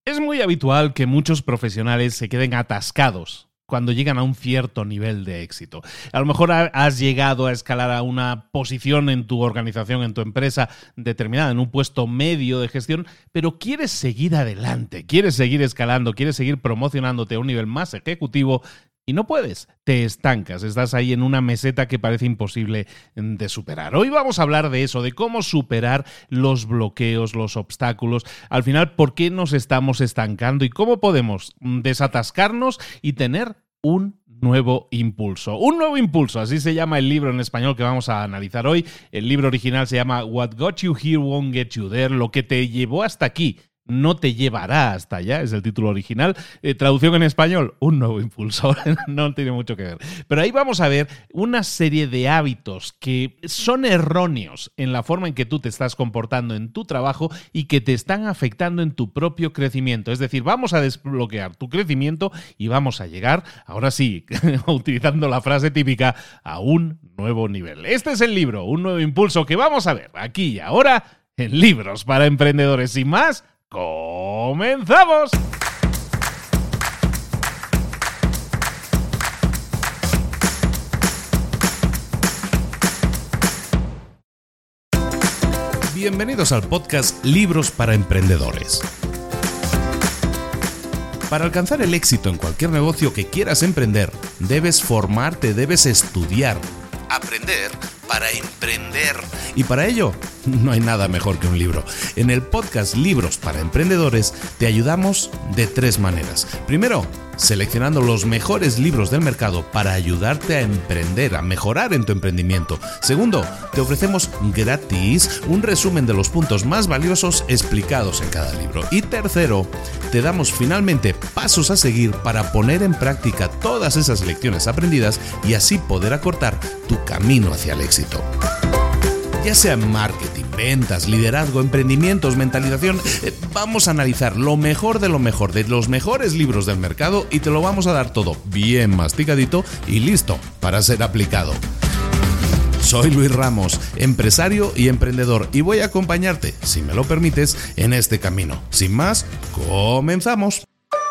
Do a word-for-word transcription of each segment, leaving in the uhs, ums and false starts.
Es muy habitual que muchos profesionales se queden atascados cuando llegan a un cierto nivel de éxito. A lo mejor has llegado a escalar a una posición en tu organización, en tu empresa determinada, en un puesto medio de gestión, pero quieres seguir adelante, quieres seguir escalando, quieres seguir promocionándote a un nivel más ejecutivo y no puedes, te estancas, estás ahí en una meseta que parece imposible de superar. Hoy vamos a hablar de eso, de cómo superar los bloqueos, los obstáculos, al final por qué nos estamos estancando y cómo podemos desatascarnos y tener un nuevo impulso. Un nuevo impulso, así se llama el libro en español que vamos a analizar hoy. El libro original se llama What Got You Here Won't Get You There, lo que te llevó hasta aquí no te llevará hasta allá, es el título original. Eh, traducción en español, un nuevo impulso. No tiene mucho que ver. Pero ahí vamos a ver una serie de hábitos que son erróneos en la forma en que tú te estás comportando en tu trabajo y que te están afectando en tu propio crecimiento. Es decir, vamos a desbloquear tu crecimiento y vamos a llegar, ahora sí, utilizando la frase típica, a un nuevo nivel. Este es el libro, un nuevo impulso que vamos a ver aquí y ahora en Libros para Emprendedores. Sin más, ¡comenzamos! Bienvenidos al podcast Libros para Emprendedores. Para alcanzar el éxito en cualquier negocio que quieras emprender, debes formarte, debes estudiar, aprender para emprender. Y para ello, no hay nada mejor que un libro. En el podcast Libros para Emprendedores te ayudamos de tres maneras. Primero, seleccionando los mejores libros del mercado para ayudarte a emprender, a mejorar en tu emprendimiento. Segundo, te ofrecemos gratis un resumen de los puntos más valiosos explicados en cada libro. Y tercero, te damos finalmente pasos a seguir para poner en práctica todas esas lecciones aprendidas y así poder acortar tu camino hacia el éxito. Ya sea marketing, ventas, liderazgo, emprendimientos, mentalización, eh, vamos a analizar lo mejor de lo mejor, de los mejores libros del mercado y te lo vamos a dar todo bien masticadito y listo para ser aplicado. Soy Luis Ramos, empresario y emprendedor, y voy a acompañarte, si me lo permites, en este camino. Sin más, comenzamos.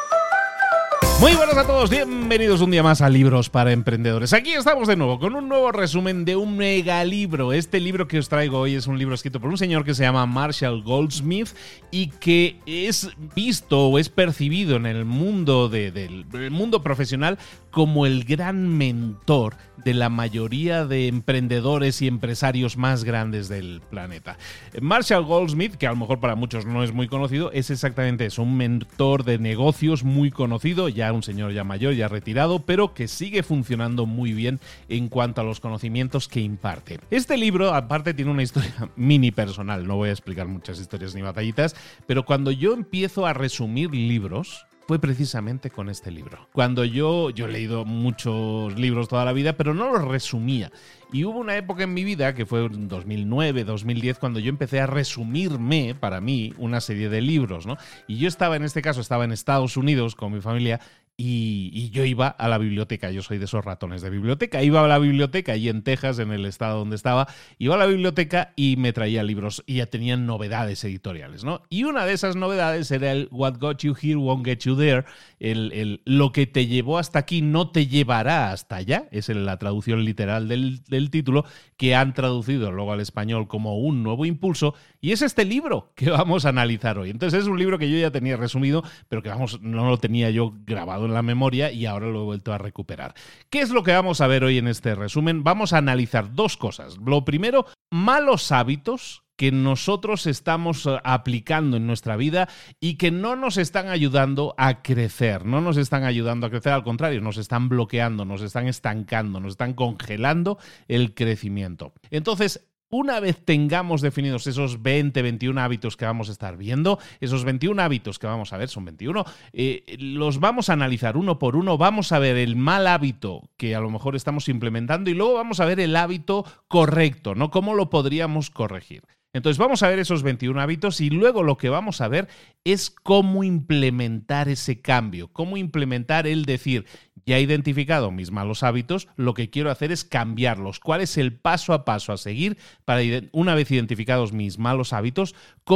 Muy buenas a todos, bienvenidos un día más a Libros para Emprendedores. Aquí estamos de nuevo con un nuevo resumen de un megalibro. Este libro que os traigo hoy es un libro escrito por un señor que se llama Marshall Goldsmith y que es visto o es percibido en el mundo, de, del, del mundo profesional como el gran mentor de la mayoría de emprendedores y empresarios más grandes del planeta. Marshall Goldsmith, que a lo mejor para muchos no es muy conocido, es exactamente eso, un mentor de negocios muy conocido, ya un señor ya mayor, ya retirado, pero que sigue funcionando muy bien en cuanto a los conocimientos que imparte. Este libro, aparte, tiene una historia mini personal, no voy a explicar muchas historias ni batallitas, pero cuando yo empiezo a resumir libros, fue precisamente con este libro. Cuando yo, yo he leído muchos libros toda la vida, pero no los resumía. Y hubo una época en mi vida, que fue en dos mil nueve, dos mil diez, cuando yo empecé a resumirme, para mí, una serie de libros, ¿no? Y yo estaba, en este caso, estaba en Estados Unidos con mi familia y, y yo iba a la biblioteca. Yo soy de esos ratones de biblioteca. Iba a la biblioteca, allí en Texas, en el estado donde estaba. Iba a la biblioteca y me traía libros y ya tenían novedades editoriales, ¿no? Y una de esas novedades era el What Got You Here Won't Get You There. El, el, lo que te llevó hasta aquí no te llevará hasta allá. Es la traducción literal del, del título, que han traducido luego al español como Un Nuevo Impulso. Y es este libro que vamos a analizar hoy. Entonces es un libro que yo ya tenía resumido, pero que vamos, no lo tenía yo grabado en la memoria y ahora lo he vuelto a recuperar. ¿Qué es lo que vamos a ver hoy en este resumen? Vamos a analizar dos cosas. Lo primero, malos hábitos que nosotros estamos aplicando en nuestra vida y que no nos están ayudando a crecer, no nos están ayudando a crecer, al contrario, nos están bloqueando, nos están estancando, nos están congelando el crecimiento. Entonces, una vez tengamos definidos esos veinte, veintiún hábitos que vamos a estar viendo, esos veintiún hábitos que vamos a ver, son veintiuno, eh, los vamos a analizar uno por uno, vamos a ver el mal hábito que a lo mejor estamos implementando y luego vamos a ver el hábito correcto, ¿no? ¿Cómo lo podríamos corregir? Entonces vamos a ver esos veintiún hábitos y luego lo que vamos a ver es cómo implementar ese cambio, cómo implementar el decir, ya he identificado mis malos hábitos, lo que quiero hacer es cambiarlos. ¿Cuál es el paso a paso a seguir para, una vez identificados mis malos hábitos, cómo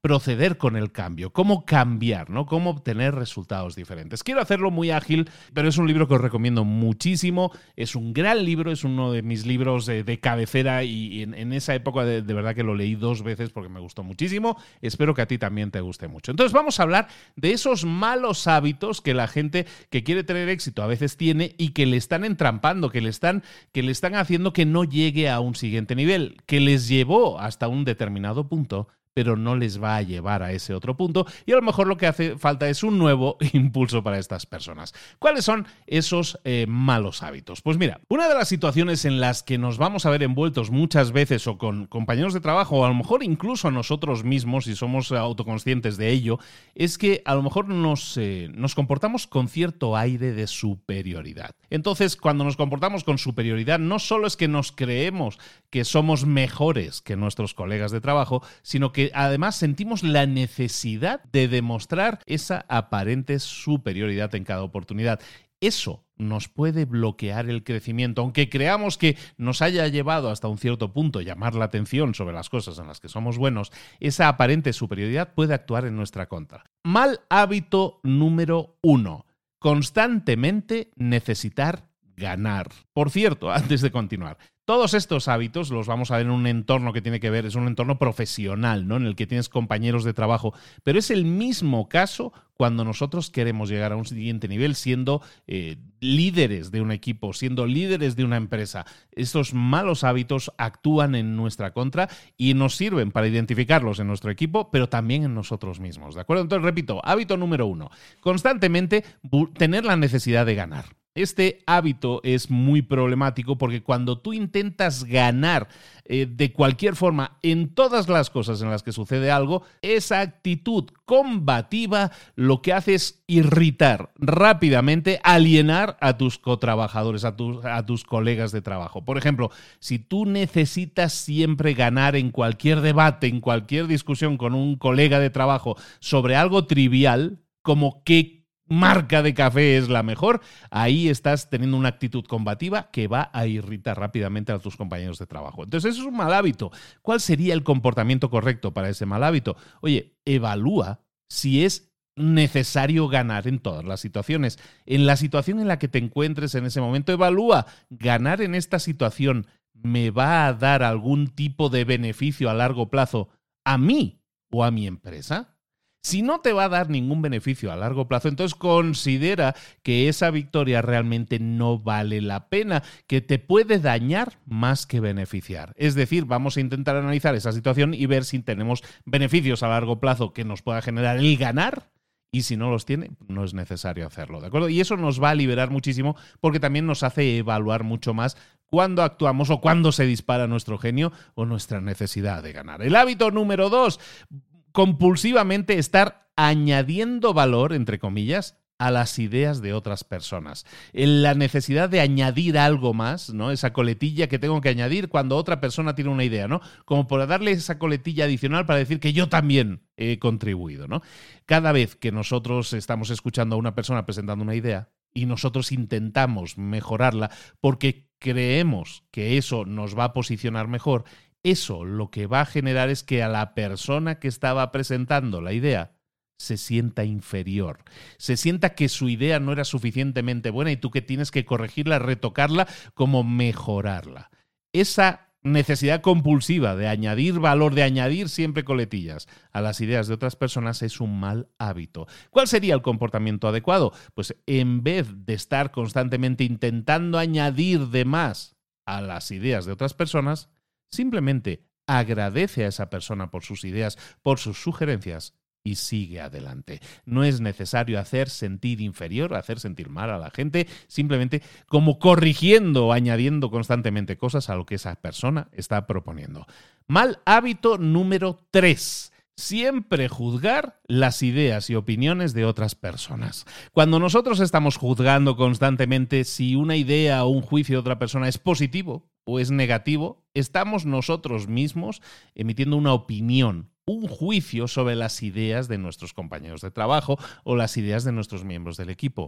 proceder con el cambio, cómo cambiar, ¿no? Cómo obtener resultados diferentes. Quiero hacerlo muy ágil, pero es un libro que os recomiendo muchísimo. Es un gran libro, es uno de mis libros de, de cabecera y en, en esa época de, de verdad que lo leí dos veces porque me gustó muchísimo. Espero que a ti también te guste mucho. Entonces vamos a hablar de esos malos hábitos que la gente que quiere tener éxito a veces tiene y que le están entrampando, que le están, que le están haciendo que no llegue a un siguiente nivel, que les llevó hasta un determinado punto, pero no les va a llevar a ese otro punto y a lo mejor lo que hace falta es un nuevo impulso para estas personas. ¿Cuáles son esos eh, malos hábitos? Pues mira, una de las situaciones en las que nos vamos a ver envueltos muchas veces o con compañeros de trabajo o a lo mejor incluso a nosotros mismos, si somos autoconscientes de ello, es que a lo mejor nos, eh, nos comportamos con cierto aire de superioridad. Entonces, cuando nos comportamos con superioridad, no solo es que nos creemos que somos mejores que nuestros colegas de trabajo, sino que además sentimos la necesidad de demostrar esa aparente superioridad en cada oportunidad. Eso nos puede bloquear el crecimiento, aunque creamos que nos haya llevado hasta un cierto punto llamar la atención sobre las cosas en las que somos buenos, esa aparente superioridad puede actuar en nuestra contra. Mal hábito número uno: constantemente necesitar ganar. Por cierto, antes de continuar, todos estos hábitos los vamos a ver en un entorno que tiene que ver, es un entorno profesional, ¿no? En el que tienes compañeros de trabajo, pero es el mismo caso cuando nosotros queremos llegar a un siguiente nivel siendo eh, líderes de un equipo, siendo líderes de una empresa. Estos malos hábitos actúan en nuestra contra y nos sirven para identificarlos en nuestro equipo, pero también en nosotros mismos, ¿de acuerdo? Entonces, repito, hábito número uno: constantemente tener la necesidad de ganar. Este hábito es muy problemático porque cuando tú intentas ganar eh, de cualquier forma en todas las cosas en las que sucede algo, esa actitud combativa lo que hace es irritar rápidamente, alienar a tus cotrabajadores, a tus, a tus colegas de trabajo. Por ejemplo, si tú necesitas siempre ganar en cualquier debate, en cualquier discusión con un colega de trabajo sobre algo trivial, como qué marca de café es la mejor, ahí estás teniendo una actitud combativa que va a irritar rápidamente a tus compañeros de trabajo. Entonces, eso es un mal hábito. ¿Cuál sería el comportamiento correcto para ese mal hábito? Oye, evalúa si es necesario ganar en todas las situaciones. En la situación en la que te encuentres en ese momento, evalúa, ¿ganar en esta situación me va a dar algún tipo de beneficio a largo plazo a mí o a mi empresa? Si no te va a dar ningún beneficio a largo plazo, entonces considera que esa victoria realmente no vale la pena, que te puede dañar más que beneficiar. Es decir, vamos a intentar analizar esa situación y ver si tenemos beneficios a largo plazo que nos pueda generar el ganar, y si no los tiene, no es necesario hacerlo, ¿de acuerdo? Y eso nos va a liberar muchísimo porque también nos hace evaluar mucho más cuándo actuamos o cuándo se dispara nuestro genio o nuestra necesidad de ganar. El hábito número dos: compulsivamente estar añadiendo valor, entre comillas, a las ideas de otras personas. La necesidad de añadir algo más, ¿no? Esa coletilla que tengo que añadir cuando otra persona tiene una idea, ¿no? Como por darle esa coletilla adicional para decir que yo también he contribuido, ¿no? Cada vez que nosotros estamos escuchando a una persona presentando una idea y nosotros intentamos mejorarla porque creemos que eso nos va a posicionar mejor, eso lo que va a generar es que a la persona que estaba presentando la idea se sienta inferior, se sienta que su idea no era suficientemente buena y tú que tienes que corregirla, retocarla, como mejorarla. Esa necesidad compulsiva de añadir valor, de añadir siempre coletillas a las ideas de otras personas es un mal hábito. ¿Cuál sería el comportamiento adecuado? Pues en vez de estar constantemente intentando añadir de más a las ideas de otras personas, simplemente agradece a esa persona por sus ideas, por sus sugerencias y sigue adelante. No es necesario hacer sentir inferior, hacer sentir mal a la gente, simplemente como corrigiendo o añadiendo constantemente cosas a lo que esa persona está proponiendo. Mal hábito número tres: siempre juzgar las ideas y opiniones de otras personas. Cuando nosotros estamos juzgando constantemente si una idea o un juicio de otra persona es positivo o es negativo, estamos nosotros mismos emitiendo una opinión, un juicio sobre las ideas de nuestros compañeros de trabajo o las ideas de nuestros miembros del equipo.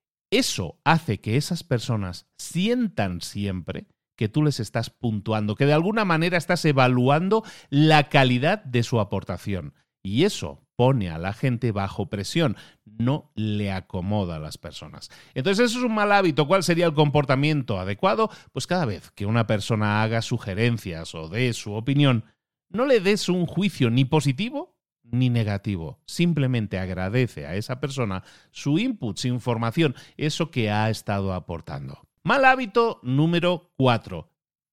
Eso hace que esas personas sientan siempre que tú les estás puntuando, que de alguna manera estás evaluando la calidad de su aportación. Y eso pone a la gente bajo presión, no le acomoda a las personas. Entonces eso es un mal hábito. ¿Cuál sería el comportamiento adecuado? Pues cada vez que una persona haga sugerencias o dé su opinión, no le des un juicio ni positivo ni negativo. Simplemente agradece a esa persona su input, su información, eso que ha estado aportando. Mal hábito número cuatro.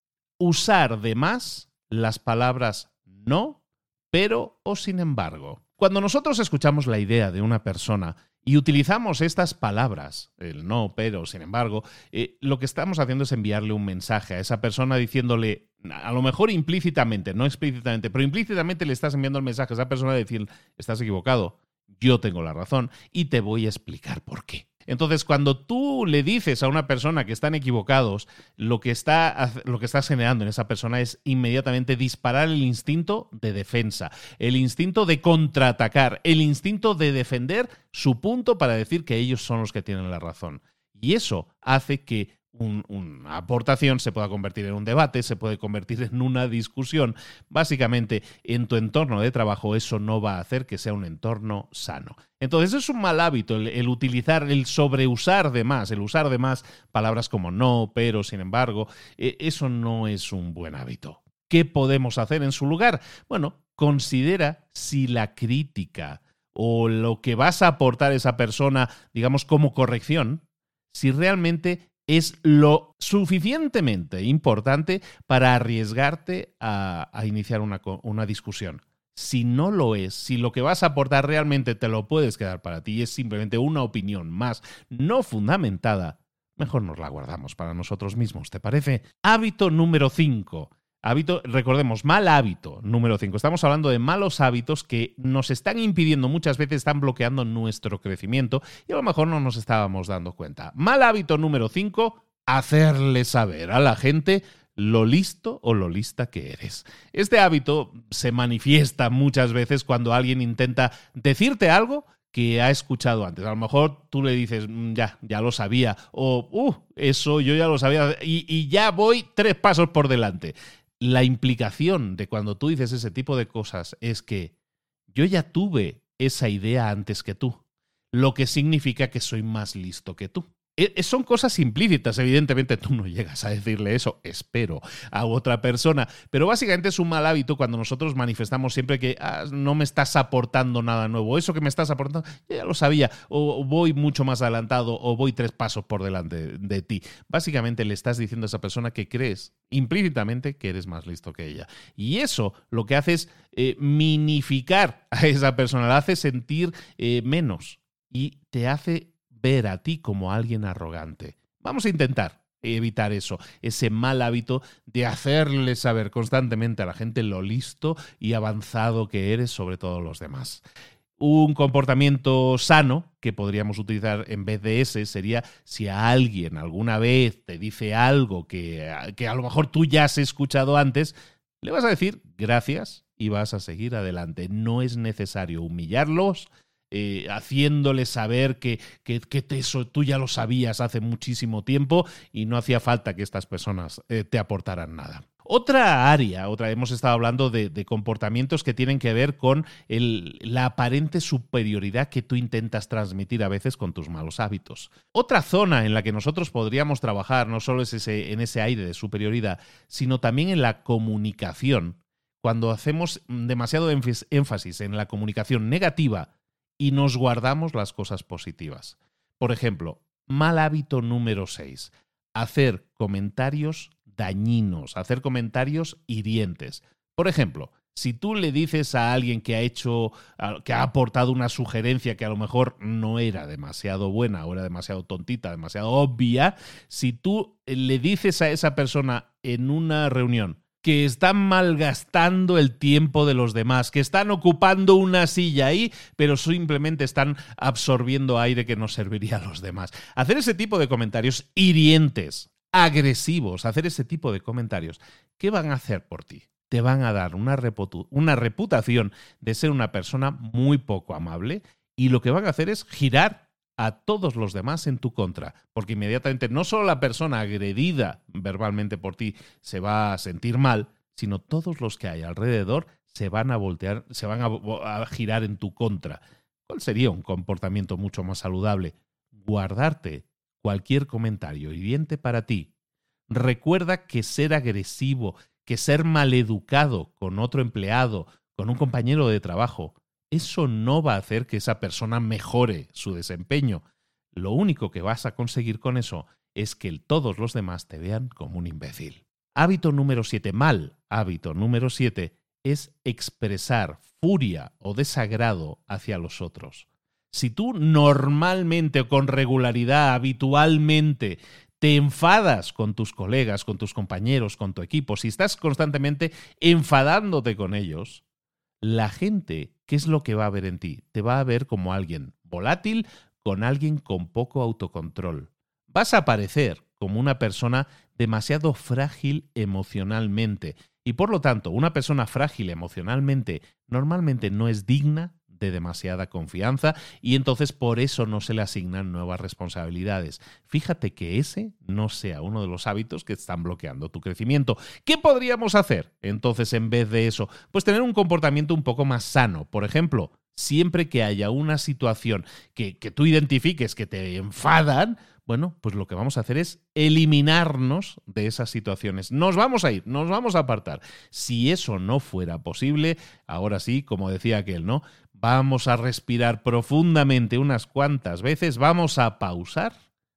Usar de más las palabras no, pero o sin embargo. Cuando nosotros escuchamos la idea de una persona y utilizamos estas palabras, el no, pero, sin embargo, eh, lo que estamos haciendo es enviarle un mensaje a esa persona diciéndole, a lo mejor implícitamente, no explícitamente, pero implícitamente le estás enviando el mensaje a esa persona de decir, estás equivocado, yo tengo la razón y te voy a explicar por qué. Entonces, cuando tú le dices a una persona que están equivocados, lo que, está, lo que estás generando en esa persona es inmediatamente disparar el instinto de defensa, el instinto de contraatacar, el instinto de defender su punto para decir que ellos son los que tienen la razón. Y eso hace que Un, una aportación se pueda convertir en un debate, se puede convertir en una discusión. Básicamente, en tu entorno de trabajo eso no va a hacer que sea un entorno sano. Entonces, es un mal hábito el, el utilizar, el sobreusar de más, el usar de más palabras como no, pero, sin embargo, eh, eso no es un buen hábito. ¿Qué podemos hacer en su lugar? Bueno, considera si la crítica o lo que vas a aportar a esa persona, digamos, como corrección, si realmente es lo suficientemente importante para arriesgarte a, a iniciar una, una discusión. Si no lo es, si lo que vas a aportar realmente te lo puedes quedar para ti y es simplemente una opinión más no fundamentada, mejor nos la guardamos para nosotros mismos, ¿te parece? Hábito número cinco. Hábito, recordemos, mal hábito número cinco. Estamos hablando de malos hábitos que nos están impidiendo, muchas veces están bloqueando nuestro crecimiento y a lo mejor no nos estábamos dando cuenta. Mal hábito número cinco, hacerle saber a la gente lo listo o lo lista que eres. Este hábito se manifiesta muchas veces cuando alguien intenta decirte algo que ha escuchado antes. A lo mejor tú le dices, ya, ya lo sabía, o, uh, eso yo ya lo sabía y, y ya voy tres pasos por delante. La implicación de cuando tú dices ese tipo de cosas es que yo ya tuve esa idea antes que tú, lo que significa que soy más listo que tú. E- son cosas implícitas, evidentemente tú no llegas a decirle eso, espero, a otra persona, pero básicamente es un mal hábito cuando nosotros manifestamos siempre que ah, no me estás aportando nada nuevo, eso que me estás aportando yo ya lo sabía, o voy mucho más adelantado, o voy tres pasos por delante de ti. Básicamente le estás diciendo a esa persona que crees implícitamente que eres más listo que ella. Y eso lo que hace es eh, minificar a esa persona, la hace sentir eh, menos y te hace ver a ti como alguien arrogante. Vamos a intentar evitar eso, ese mal hábito de hacerle saber constantemente a la gente lo listo y avanzado que eres sobre todos los demás. Un comportamiento sano que podríamos utilizar en vez de ese sería si a alguien alguna vez te dice algo que, que a lo mejor tú ya has escuchado antes, le vas a decir gracias y vas a seguir adelante. No es necesario humillarlos, Eh, haciéndole saber que, que, que te, eso tú ya lo sabías hace muchísimo tiempo y no hacía falta que estas personas eh, te aportaran nada. Otra área, otra hemos estado hablando de, de comportamientos que tienen que ver con el, la aparente superioridad que tú intentas transmitir a veces con tus malos hábitos. Otra zona en la que nosotros podríamos trabajar no solo es ese, en ese aire de superioridad, sino también en la comunicación. Cuando hacemos demasiado énfasis en la comunicación negativa y nos guardamos las cosas positivas. Por ejemplo, mal hábito número seis, hacer comentarios dañinos, hacer comentarios hirientes. Por ejemplo, si tú le dices a alguien que ha hecho, que ha aportado una sugerencia que a lo mejor no era demasiado buena o era demasiado tontita, demasiado obvia, si tú le dices a esa persona en una reunión que están malgastando el tiempo de los demás, que están ocupando una silla ahí, pero simplemente están absorbiendo aire que nos serviría a los demás. Hacer ese tipo de comentarios hirientes, agresivos, hacer ese tipo de comentarios, ¿qué van a hacer por ti? Te van a dar una, reputu- una reputación de ser una persona muy poco amable y lo que van a hacer es girar a todos los demás en tu contra, porque inmediatamente no solo la persona agredida verbalmente por ti se va a sentir mal, sino todos los que hay alrededor se van a voltear, se van a, a girar en tu contra. ¿Cuál sería un comportamiento mucho más saludable? Guardarte cualquier comentario hiriente para ti. Recuerda que ser agresivo, que ser maleducado con otro empleado, con un compañero de trabajo, eso no va a hacer que esa persona mejore su desempeño. Lo único que vas a conseguir con eso es que todos los demás te vean como un imbécil. Hábito número siete, mal hábito número siete, es expresar furia o desagrado hacia los otros. Si tú normalmente o con regularidad, habitualmente, te enfadas con tus colegas, con tus compañeros, con tu equipo, si estás constantemente enfadándote con ellos, la gente, ¿qué es lo que va a ver en ti? Te va a ver como alguien volátil, con alguien con poco autocontrol. Vas a parecer como una persona demasiado frágil emocionalmente y, por lo tanto, una persona frágil emocionalmente normalmente no es digna de demasiada confianza y entonces por eso no se le asignan nuevas responsabilidades. Fíjate que ese no sea uno de los hábitos que están bloqueando tu crecimiento. ¿Qué podríamos hacer entonces en vez de eso? Pues tener un comportamiento un poco más sano. Por ejemplo, siempre que haya una situación que, que tú identifiques que te enfadan, bueno, pues lo que vamos a hacer es eliminarnos de esas situaciones. Nos vamos a ir, nos vamos a apartar. Si eso no fuera posible, ahora sí, como decía aquel, ¿no? Vamos a respirar profundamente unas cuantas veces, vamos a pausar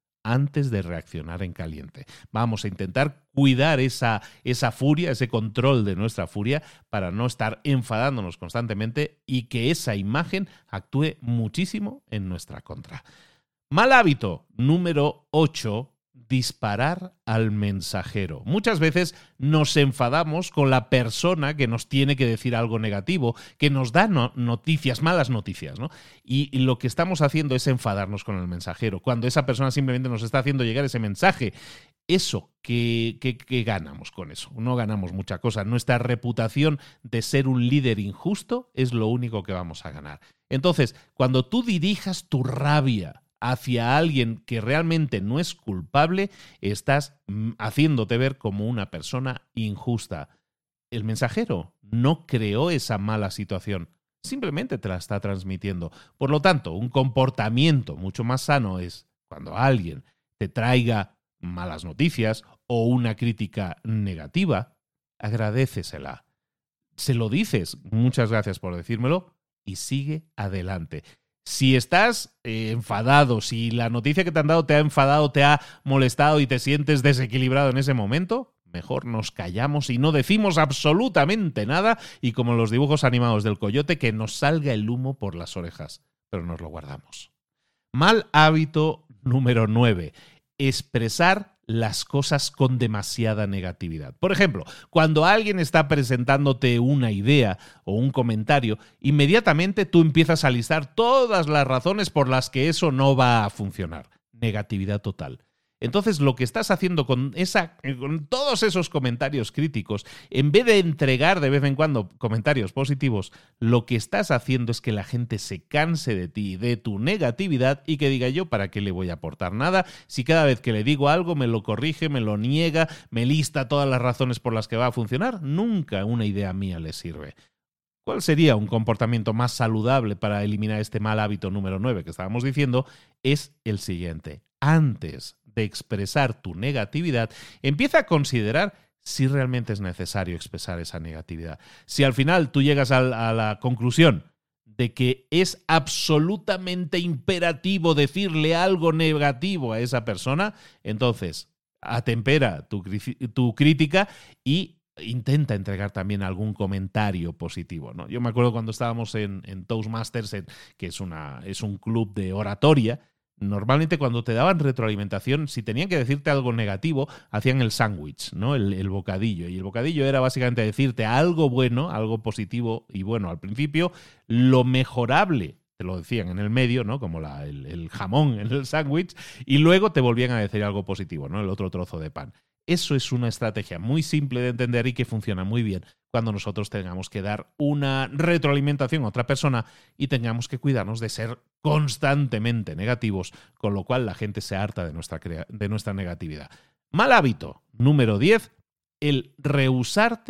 antes de reaccionar en caliente. Vamos a intentar cuidar esa, esa furia, ese control de nuestra furia para no estar enfadándonos constantemente y que esa imagen actúe muchísimo en nuestra contra. Mal hábito número ocho, disparar al mensajero. Muchas veces nos enfadamos con la persona que nos tiene que decir algo negativo, que nos da no- noticias, malas noticias, ¿no? Y, y lo que estamos haciendo es enfadarnos con el mensajero, cuando esa persona simplemente nos está haciendo llegar ese mensaje. Eso, ¿qué, qué, qué ganamos con eso? No ganamos mucha cosa. Nuestra reputación de ser un líder injusto es lo único que vamos a ganar. Entonces, cuando tú dirijas tu rabia hacia alguien que realmente no es culpable, estás haciéndote ver como una persona injusta. El mensajero no creó esa mala situación, simplemente te la está transmitiendo. Por lo tanto, un comportamiento mucho más sano es cuando alguien te traiga malas noticias o una crítica negativa, agradécesela. Se lo dices, muchas gracias por decírmelo, y sigue adelante. Si estás eh, enfadado, si la noticia que te han dado te ha enfadado, te ha molestado y te sientes desequilibrado en ese momento, mejor nos callamos y no decimos absolutamente nada y, como los dibujos animados del coyote, que nos salga el humo por las orejas, pero nos lo guardamos. Mal hábito número nueve. Expresar las cosas con demasiada negatividad. Por ejemplo, cuando alguien está presentándote una idea o un comentario, inmediatamente tú empiezas a listar todas las razones por las que eso no va a funcionar. Negatividad total. Entonces, lo que estás haciendo con, esa, con todos esos comentarios críticos, en vez de entregar de vez en cuando comentarios positivos, lo que estás haciendo es que la gente se canse de ti, de tu negatividad, y que diga: yo, ¿para qué le voy a aportar nada? Si cada vez que le digo algo me lo corrige, me lo niega, me lista todas las razones por las que va a funcionar, nunca una idea mía le sirve. ¿Cuál sería un comportamiento más saludable para eliminar este mal hábito número nueve que estábamos diciendo? Es el siguiente. Antes de expresar tu negatividad, empieza a considerar si realmente es necesario expresar esa negatividad. Si al final tú llegas a la, a la conclusión de que es absolutamente imperativo decirle algo negativo a esa persona, entonces atempera tu, tu crítica y intenta entregar también algún comentario positivo, ¿no? Yo me acuerdo cuando estábamos en, en Toastmasters, en, que es, una, es un club de oratoria. Normalmente cuando te daban retroalimentación, si tenían que decirte algo negativo, hacían el sándwich, ¿no? El, el bocadillo. Y el bocadillo era básicamente decirte algo bueno, algo positivo y bueno al principio, lo mejorable, te lo decían en el medio, ¿no? Como la, el, el jamón en el sándwich, y luego te volvían a decir algo positivo, ¿no? El otro trozo de pan. Eso es una estrategia muy simple de entender y que funciona muy bien cuando nosotros tengamos que dar una retroalimentación a otra persona y tengamos que cuidarnos de ser constantemente negativos, con lo cual la gente se harta de nuestra, crea- de nuestra negatividad. Mal hábito número diez, el rehusarte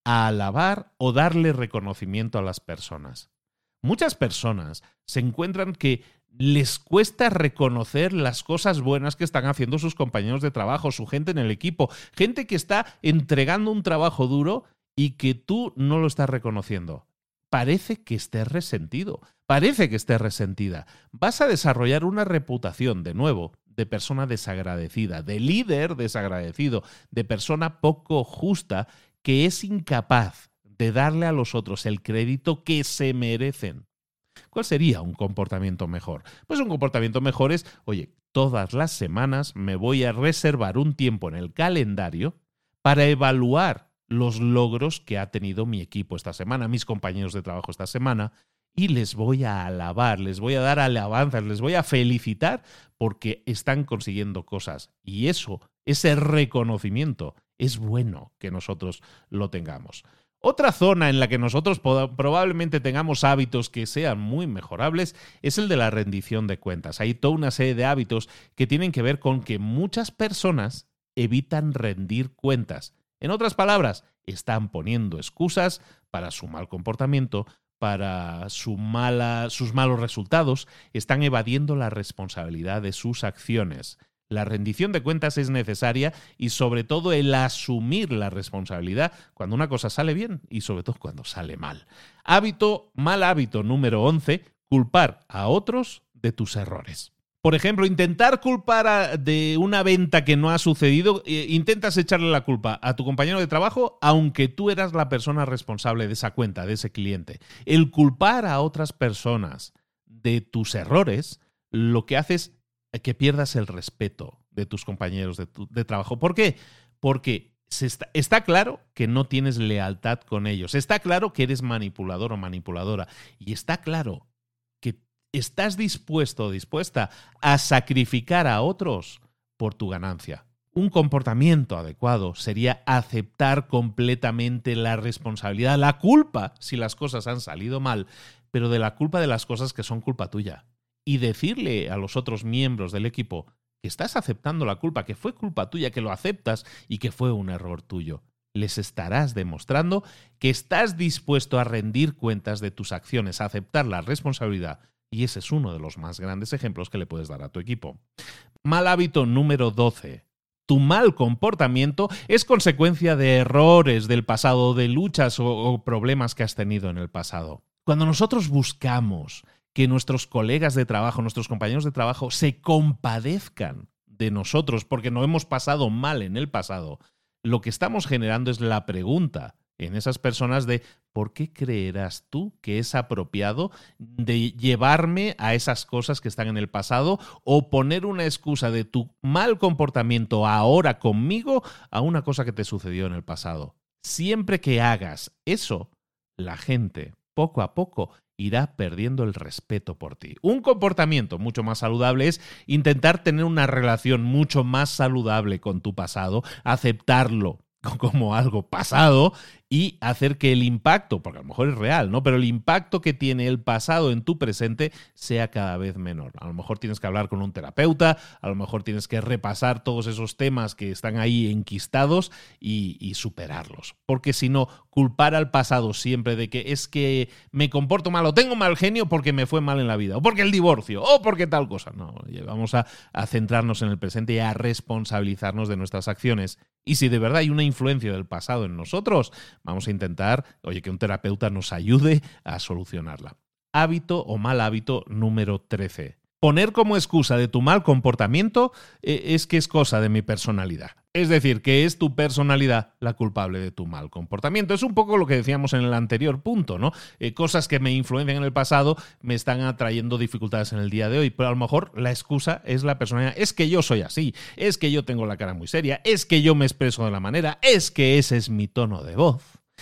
a alabar o darle reconocimiento a las personas. Muchas personas se encuentran que les cuesta reconocer las cosas buenas que están haciendo sus compañeros de trabajo, su gente en el equipo, gente que está entregando un trabajo duro y que tú no lo estás reconociendo. Parece que estés resentido, parece que estés resentida. Vas a desarrollar una reputación, de nuevo, de persona desagradecida, de líder desagradecido, de persona poco justa que es incapaz de darle a los otros el crédito que se merecen. ¿Cuál sería un comportamiento mejor? Pues un comportamiento mejor es, oye, todas las semanas me voy a reservar un tiempo en el calendario para evaluar los logros que ha tenido mi equipo esta semana, mis compañeros de trabajo esta semana, y les voy a alabar, les voy a dar alabanzas, les voy a felicitar porque están consiguiendo cosas. Y eso, ese reconocimiento, es bueno que nosotros lo tengamos. Otra zona en la que nosotros probablemente tengamos hábitos que sean muy mejorables es el de la rendición de cuentas. Hay toda una serie de hábitos que tienen que ver con que muchas personas evitan rendir cuentas. En otras palabras, están poniendo excusas para su mal comportamiento, para su mala, sus malos resultados, están evadiendo la responsabilidad de sus acciones. La rendición de cuentas es necesaria y sobre todo el asumir la responsabilidad cuando una cosa sale bien y sobre todo cuando sale mal. Hábito, mal hábito número once, culpar a otros de tus errores. Por ejemplo, intentar culpar a, de una venta que no ha sucedido, eh, intentas echarle la culpa a tu compañero de trabajo aunque tú eras la persona responsable de esa cuenta, de ese cliente. El culpar a otras personas de tus errores lo que hace es que pierdas el respeto de tus compañeros de, tu, de trabajo. ¿Por qué? Porque se está, está claro que no tienes lealtad con ellos. Está claro que eres manipulador o manipuladora. Y está claro que estás dispuesto o dispuesta a sacrificar a otros por tu ganancia. Un comportamiento adecuado sería aceptar completamente la responsabilidad, la culpa si las cosas han salido mal, pero de la culpa de las cosas que son culpa tuya. Y decirle a los otros miembros del equipo que estás aceptando la culpa, que fue culpa tuya, que lo aceptas y que fue un error tuyo. Les estarás demostrando que estás dispuesto a rendir cuentas de tus acciones, a aceptar la responsabilidad. Y ese es uno de los más grandes ejemplos que le puedes dar a tu equipo. Mal hábito número doce. Tu mal comportamiento es consecuencia de errores del pasado, de luchas o, o problemas que has tenido en el pasado. Cuando nosotros buscamos que nuestros colegas de trabajo, nuestros compañeros de trabajo se compadezcan de nosotros porque no hemos pasado mal en el pasado, lo que estamos generando es la pregunta en esas personas de ¿por qué creerás tú que es apropiado de llevarme a esas cosas que están en el pasado o poner una excusa de tu mal comportamiento ahora conmigo a una cosa que te sucedió en el pasado? Siempre que hagas eso, la gente poco a poco irá perdiendo el respeto por ti. Un comportamiento mucho más saludable es intentar tener una relación mucho más saludable con tu pasado, aceptarlo como algo pasado y hacer que el impacto, porque a lo mejor es real, ¿no? Pero el impacto que tiene el pasado en tu presente sea cada vez menor. A lo mejor tienes que hablar con un terapeuta, a lo mejor tienes que repasar todos esos temas que están ahí enquistados y, y superarlos. Porque si no, culpar al pasado siempre de que es que me comporto mal o tengo mal genio porque me fue mal en la vida, o porque el divorcio, o porque tal cosa. No, vamos a, a centrarnos en el presente y a responsabilizarnos de nuestras acciones. Y si de verdad hay una influencia del pasado en nosotros, vamos a intentar, oye, que un terapeuta nos ayude a solucionarla. Hábito o mal hábito número trece. Poner como excusa de tu mal comportamiento eh, es que es cosa de mi personalidad. Es decir, que es tu personalidad la culpable de tu mal comportamiento. Es un poco lo que decíamos en el anterior punto, ¿no? Eh, cosas que me influencian en el pasado me están atrayendo dificultades en el día de hoy, pero a lo mejor la excusa es la personalidad. Es que yo soy así, es que yo tengo la cara muy seria, es que yo me expreso de la manera, es que ese es mi tono de voz.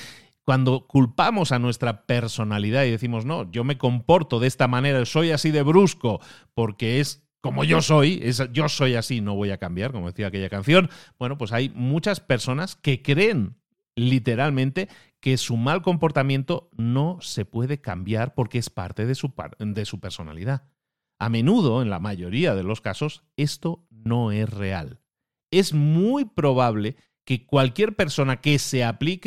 Cuando culpamos a nuestra personalidad y decimos, no, yo me comporto de esta manera, soy así de brusco porque es como yo soy, es, yo soy así, no voy a cambiar, como decía aquella canción, bueno, pues hay muchas personas que creen literalmente que su mal comportamiento no se puede cambiar porque es parte de su, de su personalidad. A menudo, en la mayoría de los casos, esto no es real. Es muy probable que cualquier persona que se aplique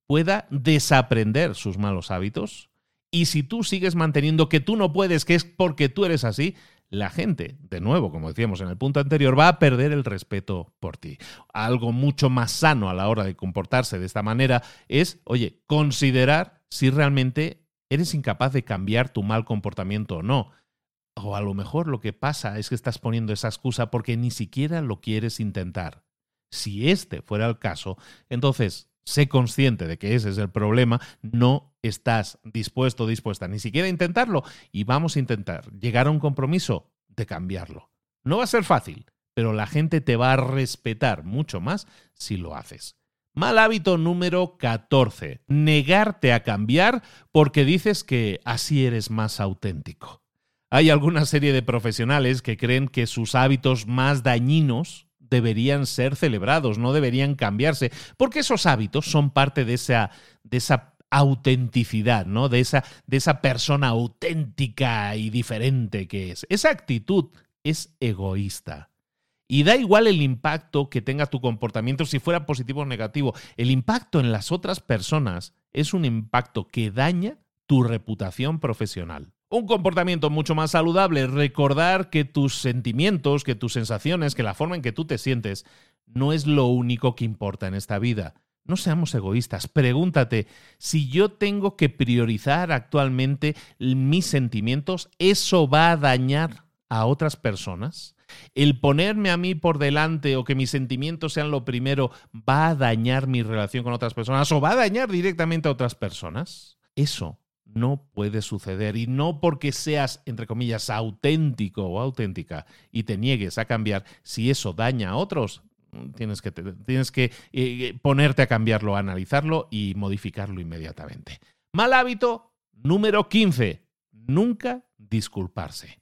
pueda desaprender sus malos hábitos. Y si tú sigues manteniendo que tú no puedes, que es porque tú eres así, la gente, de nuevo, como decíamos en el punto anterior, va a perder el respeto por ti. Algo mucho más sano a la hora de comportarse de esta manera es, oye, considerar si realmente eres incapaz de cambiar tu mal comportamiento o no. O a lo mejor lo que pasa es que estás poniendo esa excusa porque ni siquiera lo quieres intentar. Si este fuera el caso, entonces sé consciente de que ese es el problema, no estás dispuesto o dispuesta ni siquiera a intentarlo y vamos a intentar llegar a un compromiso de cambiarlo. No va a ser fácil, pero la gente te va a respetar mucho más si lo haces. Mal hábito número catorce. Negarte a cambiar porque dices que así eres más auténtico. Hay alguna serie de profesionales que creen que sus hábitos más dañinos deberían ser celebrados, no deberían cambiarse, porque esos hábitos son parte de esa, de esa autenticidad, ¿no? De esa, de esa persona auténtica y diferente que es. Esa actitud es egoísta. Y da igual el impacto que tenga tu comportamiento, si fuera positivo o negativo. El impacto en las otras personas es un impacto que daña tu reputación profesional. Un comportamiento mucho más saludable es recordar que tus sentimientos, que tus sensaciones, que la forma en que tú te sientes no es lo único que importa en esta vida. No seamos egoístas. Pregúntate, si yo tengo que priorizar actualmente mis sentimientos, ¿eso va a dañar a otras personas? ¿El ponerme a mí por delante o que mis sentimientos sean lo primero va a dañar mi relación con otras personas o va a dañar directamente a otras personas? Eso no puede suceder, y no porque seas, entre comillas, auténtico o auténtica y te niegues a cambiar, si eso daña a otros, tienes que, tienes que eh, ponerte a cambiarlo, a analizarlo y modificarlo inmediatamente. Mal hábito número quince. Nunca disculparse.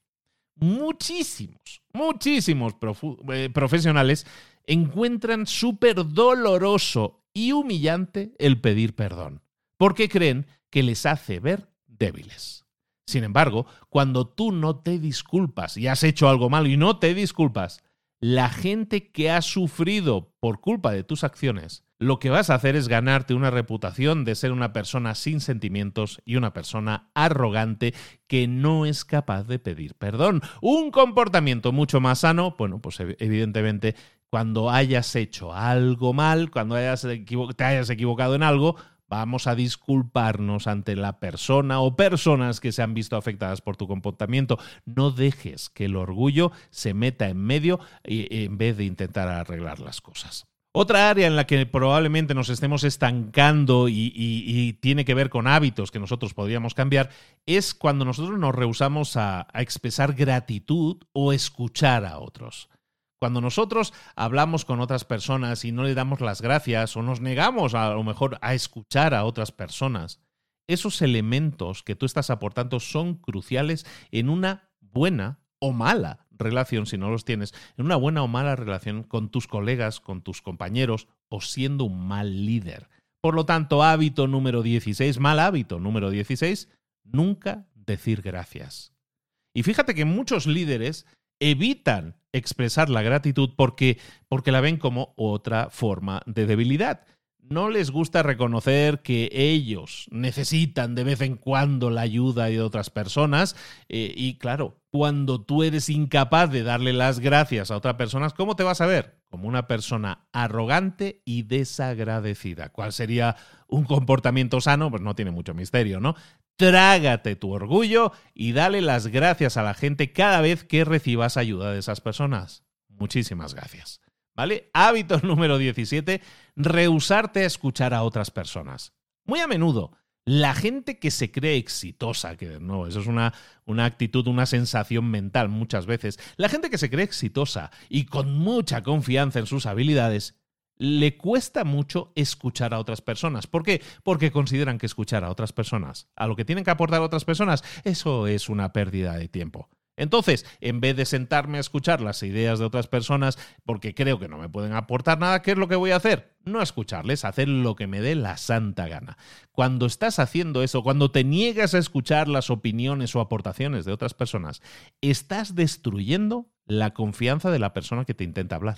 Muchísimos, muchísimos profu- eh, profesionales encuentran súper doloroso y humillante el pedir perdón, porque creen que les hace ver débiles. Sin embargo, cuando tú no te disculpas y has hecho algo malo y no te disculpas, la gente que ha sufrido por culpa de tus acciones, lo que vas a hacer es ganarte una reputación de ser una persona sin sentimientos y una persona arrogante que no es capaz de pedir perdón. Un comportamiento mucho más sano, bueno, pues evidentemente cuando hayas hecho algo mal, cuando hayas equivo- te hayas equivocado en algo, vamos a disculparnos ante la persona o personas que se han visto afectadas por tu comportamiento. No dejes que el orgullo se meta en medio en vez de intentar arreglar las cosas. Otra área en la que probablemente nos estemos estancando y, y, y tiene que ver con hábitos que nosotros podríamos cambiar es cuando nosotros nos rehusamos a, a expresar gratitud o escuchar a otros. Cuando nosotros hablamos con otras personas y no le damos las gracias o nos negamos a, a lo mejor a escuchar a otras personas, esos elementos que tú estás aportando son cruciales en una buena o mala relación, si no los tienes, en una buena o mala relación con tus colegas, con tus compañeros o siendo un mal líder. Por lo tanto, hábito número dieciséis, mal hábito número dieciséis, nunca decir gracias. Y fíjate que muchos líderes evitan expresar la gratitud porque, porque la ven como otra forma de debilidad. No les gusta reconocer que ellos necesitan de vez en cuando la ayuda de otras personas eh, y claro, cuando tú eres incapaz de darle las gracias a otras personas, ¿cómo te vas a ver? Como una persona arrogante y desagradecida. ¿Cuál sería un comportamiento sano? Pues no tiene mucho misterio, ¿no? Trágate tu orgullo y dale las gracias a la gente cada vez que recibas ayuda de esas personas. Muchísimas gracias. ¿Vale? Hábito número diecisiete, rehusarte a escuchar a otras personas. Muy a menudo, la gente que se cree exitosa, que no, eso es una, una actitud, una sensación mental muchas veces, la gente que se cree exitosa y con mucha confianza en sus habilidades, le cuesta mucho escuchar a otras personas. ¿Por qué? Porque consideran que escuchar a otras personas, a lo que tienen que aportar a otras personas, eso es una pérdida de tiempo. Entonces, en vez de sentarme a escuchar las ideas de otras personas porque creo que no me pueden aportar nada, ¿qué es lo que voy a hacer? No escucharles, hacer lo que me dé la santa gana. Cuando estás haciendo eso, cuando te niegas a escuchar las opiniones o aportaciones de otras personas, estás destruyendo la confianza de la persona que te intenta hablar.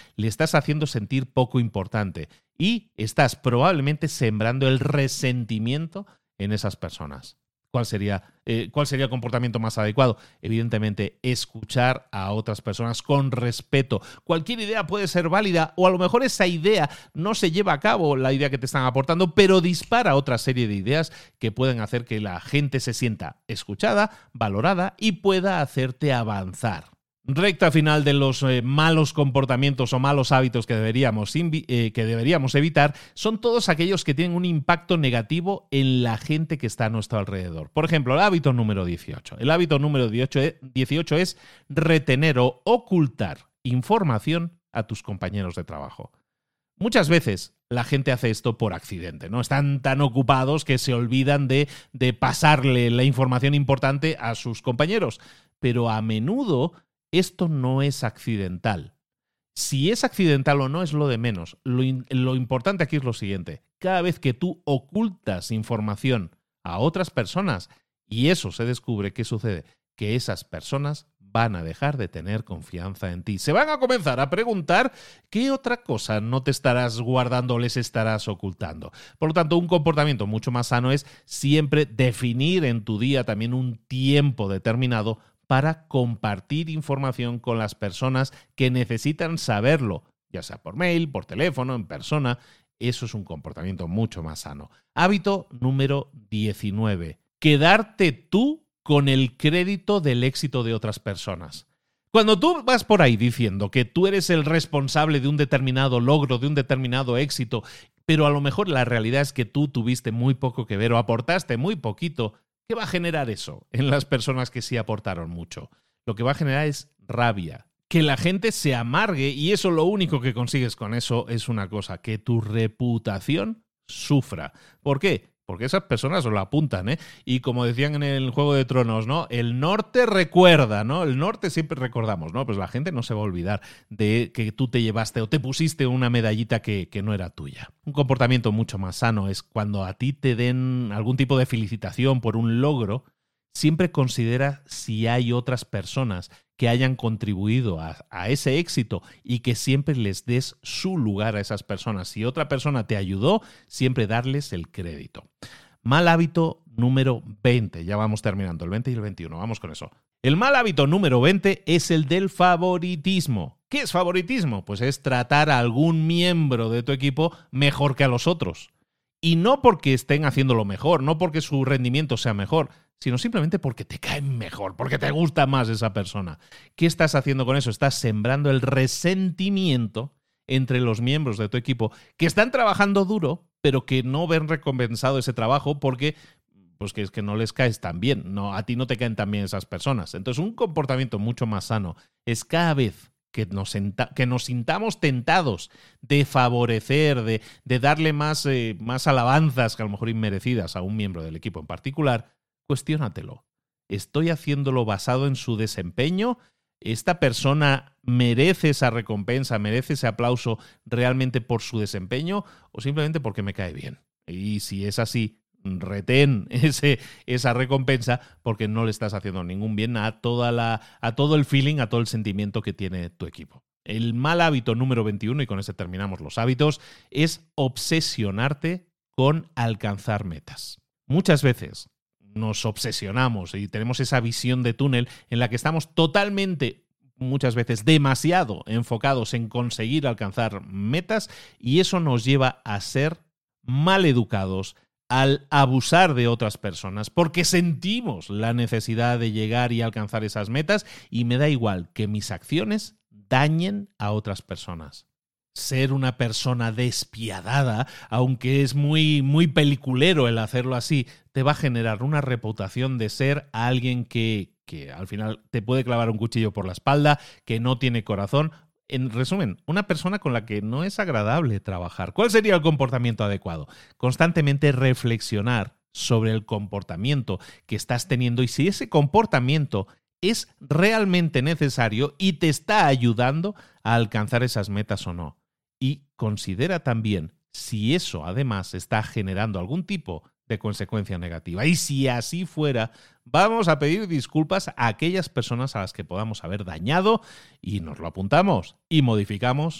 le estás haciendo sentir poco importante y estás probablemente sembrando el resentimiento en esas personas. ¿Cuál sería, eh, ¿Cuál sería el comportamiento más adecuado? Evidentemente, escuchar a otras personas con respeto. Cualquier idea puede ser válida o a lo mejor esa idea no se lleva a cabo, la idea que te están aportando, pero dispara otra serie de ideas que pueden hacer que la gente se sienta escuchada, valorada y pueda hacerte avanzar. Recta final de los eh, malos comportamientos o malos hábitos que deberíamos, eh, que deberíamos evitar son todos aquellos que tienen un impacto negativo en la gente que está a nuestro alrededor. Por ejemplo, el hábito número dieciocho. El hábito número dieciocho es retener o ocultar información a tus compañeros de trabajo. Muchas veces la gente hace esto por accidente, ¿no? Están tan ocupados que se olvidan de, de pasarle la información importante a sus compañeros, pero a menudo esto no es accidental. Si es accidental o no es lo de menos. Lo, in- lo importante aquí es lo siguiente. Cada vez que tú ocultas información a otras personas y eso se descubre, ¿qué sucede? Que esas personas van a dejar de tener confianza en ti. Se van a comenzar a preguntar qué otra cosa no te estarás guardando o les estarás ocultando. Por lo tanto, un comportamiento mucho más sano es siempre definir en tu día también un tiempo determinado para compartir información con las personas que necesitan saberlo, ya sea por mail, por teléfono, en persona. Eso es un comportamiento mucho más sano. Hábito número diecinueve. Quedarte tú con el crédito del éxito de otras personas. Cuando tú vas por ahí diciendo que tú eres el responsable de un determinado logro, de un determinado éxito, pero a lo mejor la realidad es que tú tuviste muy poco que ver o aportaste muy poquito, ¿qué va a generar eso en las personas que sí aportaron mucho? Lo que va a generar es rabia. Que la gente se amargue y eso lo único que consigues con eso es una cosa, que tu reputación sufra. ¿Por qué? Porque esas personas os lo apuntan, ¿eh? Y como decían en el Juego de Tronos, ¿no? El norte recuerda, ¿no? El norte siempre recordamos, ¿no? Pues la gente no se va a olvidar de que tú te llevaste o te pusiste una medallita que, que no era tuya. Un comportamiento mucho más sano es cuando a ti te den algún tipo de felicitación por un logro, siempre considera si hay otras personas que hayan contribuido a, a ese éxito y que siempre les des su lugar a esas personas. Si otra persona te ayudó, siempre darles el crédito. Mal hábito número veinte. Ya vamos terminando, el veinte y el veintiuno. Vamos con eso. El mal hábito número veinte es el del favoritismo. ¿Qué es favoritismo? Pues es tratar a algún miembro de tu equipo mejor que a los otros. Y no porque estén haciéndolo mejor, no porque su rendimiento sea mejor, sino simplemente porque te caen mejor, porque te gusta más esa persona. ¿Qué estás haciendo con eso? Estás sembrando el resentimiento entre los miembros de tu equipo que están trabajando duro, pero que no ven recompensado ese trabajo porque pues que es que no les caes tan bien. No, a ti no te caen tan bien esas personas. Entonces, un comportamiento mucho más sano es cada vez que nos, que nos sintamos tentados de favorecer, de, de darle más, eh, más alabanzas que a lo mejor inmerecidas a un miembro del equipo en particular, cuestiónatelo. ¿Estoy haciéndolo basado en su desempeño? ¿Esta persona merece esa recompensa, merece ese aplauso realmente por su desempeño o simplemente porque me cae bien? Y si es así, retén ese, esa recompensa porque no le estás haciendo ningún bien a, toda la, a todo el feeling, a todo el sentimiento que tiene tu equipo. El mal hábito número veintiuno, y con ese terminamos los hábitos, es obsesionarte con alcanzar metas. Muchas veces nos obsesionamos y tenemos esa visión de túnel en la que estamos totalmente, muchas veces demasiado enfocados en conseguir alcanzar metas y eso nos lleva a ser mal educados, al abusar de otras personas, porque sentimos la necesidad de llegar y alcanzar esas metas y me da igual que mis acciones dañen a otras personas. Ser una persona despiadada, aunque es muy, muy peliculero el hacerlo así, te va a generar una reputación de ser alguien que, que al final te puede clavar un cuchillo por la espalda, que no tiene corazón. En resumen, una persona con la que no es agradable trabajar. ¿Cuál sería el comportamiento adecuado? Constantemente reflexionar sobre el comportamiento que estás teniendo y si ese comportamiento es realmente necesario y te está ayudando a alcanzar esas metas o no. Y considera también si eso además está generando algún tipo de consecuencia negativa. Y si así fuera, vamos a pedir disculpas a aquellas personas a las que podamos haber dañado y nos lo apuntamos y modificamos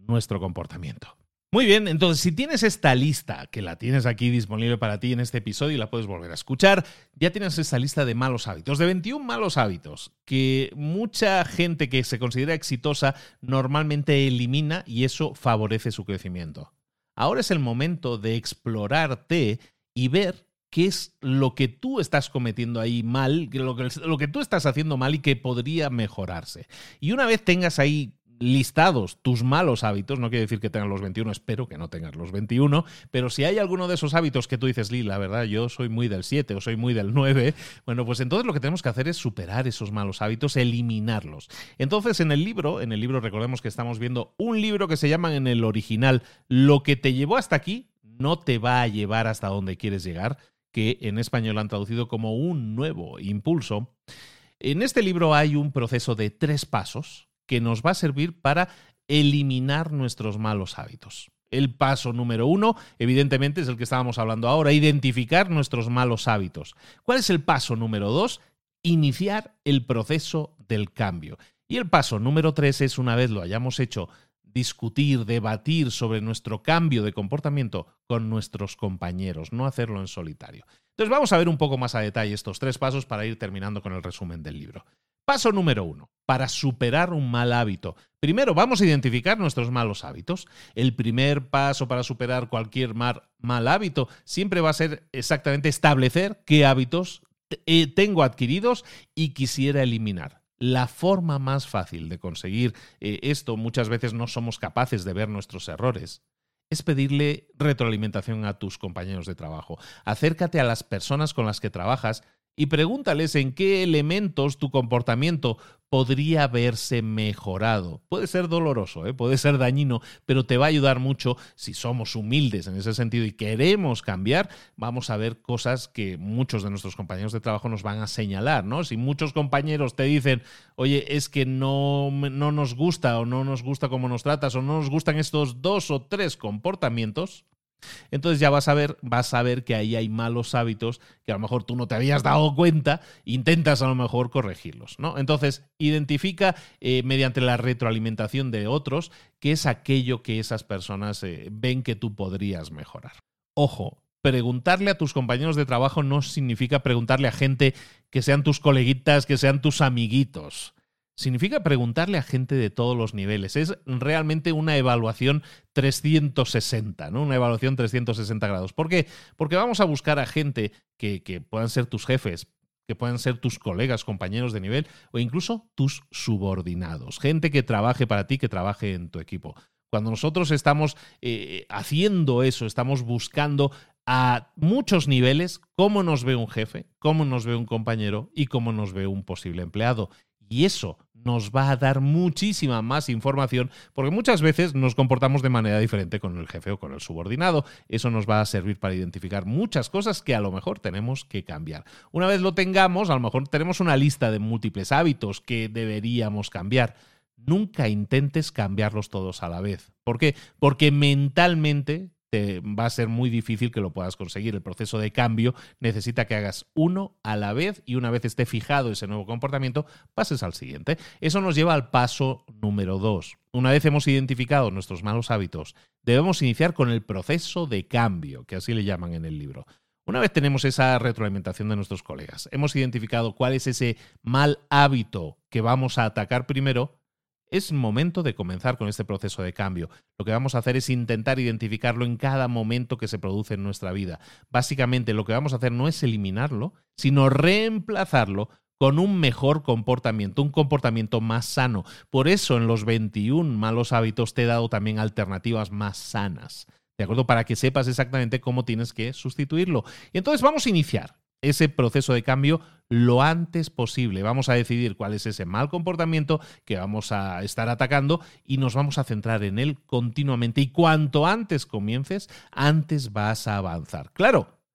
nuestro comportamiento. Muy bien, entonces si tienes esta lista, que la tienes aquí disponible para ti en este episodio y la puedes volver a escuchar, ya tienes esta lista de malos hábitos, de veintiún malos hábitos que mucha gente que se considera exitosa normalmente elimina y eso favorece su crecimiento. Ahora es el momento de explorarte y ver qué es lo que tú estás cometiendo ahí mal, lo que, lo que tú estás haciendo mal y que podría mejorarse. Y una vez tengas ahí listados tus malos hábitos, no quiere decir que tengas los veintiuno, espero que no tengas los veintiuno, pero si hay alguno de esos hábitos que tú dices, Lee, la verdad, yo soy muy del siete o soy muy del nueve, bueno, pues entonces lo que tenemos que hacer es superar esos malos hábitos, eliminarlos. Entonces, en el libro, en el libro recordemos que estamos viendo un libro que se llama en el original Lo que te llevó hasta aquí no te va a llevar hasta donde quieres llegar, que en español han traducido como un nuevo impulso. En este libro hay un proceso de tres pasos que nos va a servir para eliminar nuestros malos hábitos. El paso número uno, evidentemente, es el que estábamos hablando ahora, identificar nuestros malos hábitos. ¿Cuál es el paso número dos? Iniciar el proceso del cambio. Y el paso número tres es, una vez lo hayamos hecho, discutir, debatir sobre nuestro cambio de comportamiento con nuestros compañeros, no hacerlo en solitario. Entonces vamos a ver un poco más a detalle estos tres pasos para ir terminando con el resumen del libro. Paso número uno, para superar un mal hábito. Primero, vamos a identificar nuestros malos hábitos. El primer paso para superar cualquier mal, mal hábito siempre va a ser exactamente establecer qué hábitos eh, tengo adquiridos y quisiera eliminar. La forma más fácil de conseguir eh, esto, muchas veces no somos capaces de ver nuestros errores, es pedirle retroalimentación a tus compañeros de trabajo. Acércate a las personas con las que trabajas y pregúntales en qué elementos tu comportamiento podría verse mejorado. Puede ser doloroso, ¿eh? Puede ser dañino, pero te va a ayudar mucho si somos humildes en ese sentido y queremos cambiar. Vamos a ver cosas que muchos de nuestros compañeros de trabajo nos van a señalar, ¿no? Si muchos compañeros te dicen, oye, es que no, no nos gusta o no nos gusta cómo nos tratas o no nos gustan estos dos o tres comportamientos, entonces ya vas a ver, vas a ver que ahí hay malos hábitos que a lo mejor tú no te habías dado cuenta, intentas a lo mejor corregirlos, ¿no? Entonces, identifica eh, mediante la retroalimentación de otros qué es aquello que esas personas eh, ven que tú podrías mejorar. Ojo, preguntarle a tus compañeros de trabajo no significa preguntarle a gente que sean tus coleguitas, que sean tus amiguitos. Significa preguntarle a gente de todos los niveles. Es realmente una evaluación trescientos sesenta, ¿no? Una evaluación trescientos sesenta grados. ¿Por qué? Porque vamos a buscar a gente que, que puedan ser tus jefes, que puedan ser tus colegas, compañeros de nivel o incluso tus subordinados. Gente que trabaje para ti, que trabaje en tu equipo. Cuando nosotros estamos eh, haciendo eso, estamos buscando a muchos niveles cómo nos ve un jefe, cómo nos ve un compañero y cómo nos ve un posible empleado. Y eso nos va a dar muchísima más información porque muchas veces nos comportamos de manera diferente con el jefe o con el subordinado. Eso nos va a servir para identificar muchas cosas que a lo mejor tenemos que cambiar. Una vez lo tengamos, a lo mejor tenemos una lista de múltiples hábitos que deberíamos cambiar. Nunca intentes cambiarlos todos a la vez. ¿Por qué? Porque mentalmente te va a ser muy difícil que lo puedas conseguir. El proceso de cambio necesita que hagas uno a la vez y una vez esté fijado ese nuevo comportamiento, pases al siguiente. Eso nos lleva al paso número dos. Una vez hemos identificado nuestros malos hábitos, debemos iniciar con el proceso de cambio, que así le llaman en el libro. Una vez tenemos esa retroalimentación de nuestros colegas, hemos identificado cuál es ese mal hábito que vamos a atacar primero, es momento de comenzar con este proceso de cambio. Lo que vamos a hacer es intentar identificarlo en cada momento que se produce en nuestra vida. Básicamente, lo que vamos a hacer no es eliminarlo, sino reemplazarlo con un mejor comportamiento, un comportamiento más sano. Por eso, en los veintiún malos hábitos te he dado también alternativas más sanas, ¿de acuerdo? Para que sepas exactamente cómo tienes que sustituirlo. Y entonces vamos a iniciar ese proceso de cambio lo antes posible. Vamos a decidir cuál es ese mal comportamiento que vamos a estar atacando y nos vamos a centrar en él continuamente. Y cuanto antes comiences, antes vas a avanzar. Claro,